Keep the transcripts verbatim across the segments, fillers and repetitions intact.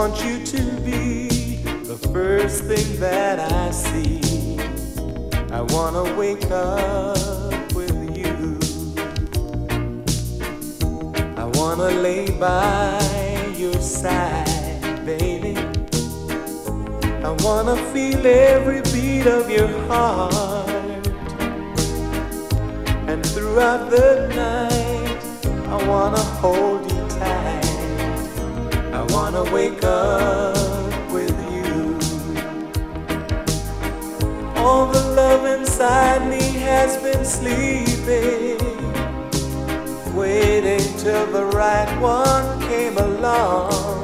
want you to be the first thing that I see. I wanna wake up with you. I wanna lay by your side, baby. I wanna feel every beat of your heart. And throughout the night, I wanna hold you tight. I wanna wake up with you. All the love inside me has been sleeping, waiting till the right one came along.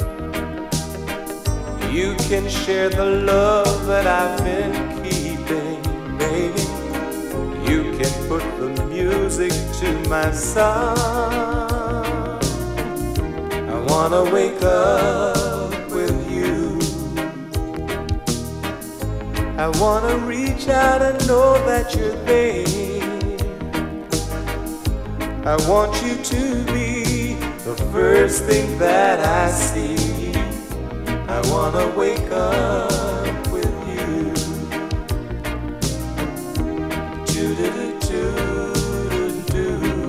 You can share the love that I've been keeping, baby. You can put the music to my song. I wanna wake up with you. I wanna reach out and know that you're there. I want you to be the first thing that I see. I wanna wake up with you. Do-do-do-do-do-do.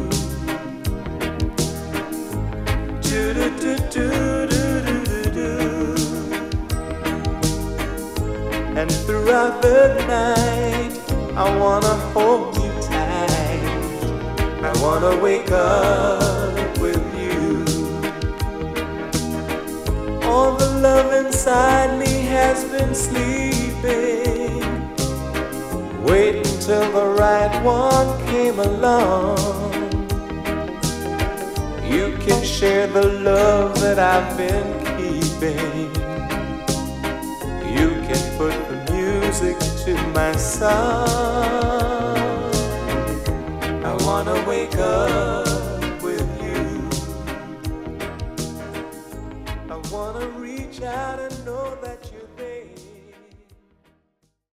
Do-do-do-do-do-do-do. And throughout the night, I wanna hold you tight. I wanna wake up with you. All the love inside me has been sleeping, waiting till the right one came along. You can share the love that I've been keeping. You can put the music to my song. I wanna wake up